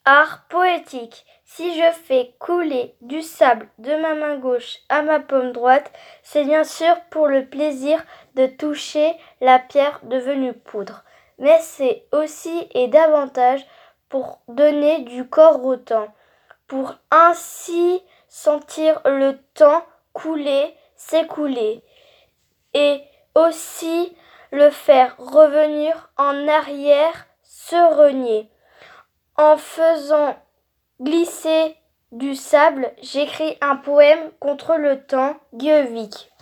Art poétique. Si je fais couler du sable de ma main gauche à ma paume droite, c'est bien sûr pour le plaisir de toucher la pierre devenue poudre. Mais c'est aussi et davantage pour donner du corps au temps, pour ainsi sentir le temps couler, s'écouler, et aussi le faire revenir en arrière, se renier. En faisant glisser du sable, j'écris un poème contre le temps, Guillevic.